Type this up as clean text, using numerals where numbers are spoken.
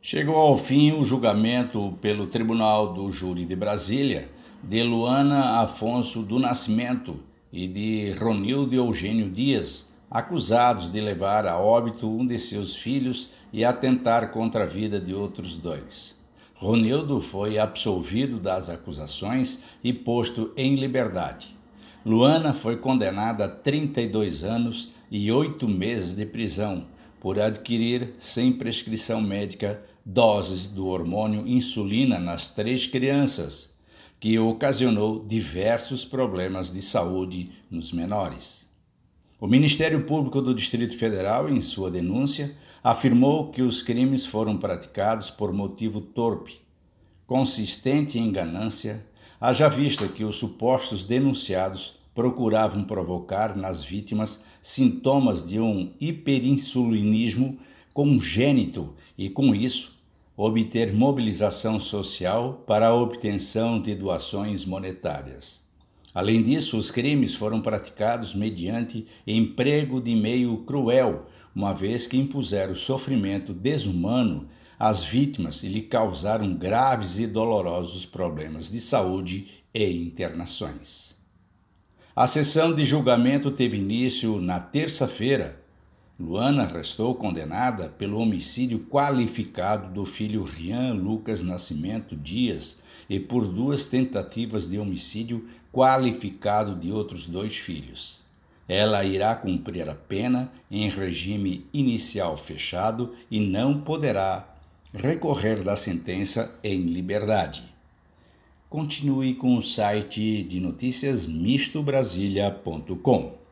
Chegou ao fim o julgamento pelo Tribunal do Júri de Brasília de Luana Afonso do Nascimento e de Ronildo Eugênio Dias, acusados de levar a óbito um de seus filhos e atentar contra a vida de outros dois. Ronildo foi absolvido das acusações e posto em liberdade. Luana foi condenada a 32 anos e 8 meses de prisão por adquirir, sem prescrição médica, doses do hormônio insulina nas 3 crianças, que ocasionou diversos problemas de saúde nos menores. O Ministério Público do Distrito Federal, em sua denúncia, afirmou que os crimes foram praticados por motivo torpe, consistente em ganância, haja vista que os supostos denunciados procuravam provocar nas vítimas sintomas de um hiperinsulinismo congênito e, com isso, obter mobilização social para a obtenção de doações monetárias. Além disso, os crimes foram praticados mediante emprego de meio cruel, uma vez que impuseram sofrimento desumano às vítimas e lhe causaram graves e dolorosos problemas de saúde e internações. A sessão de julgamento teve início na terça-feira. Luana restou condenada pelo homicídio qualificado do filho Rian Lucas Nascimento Dias e por 2 tentativas de homicídio qualificado de outros 2 filhos. Ela irá cumprir a pena em regime inicial fechado e não poderá recorrer da sentença em liberdade. Continue com o site de notícias mistobrasilia.com.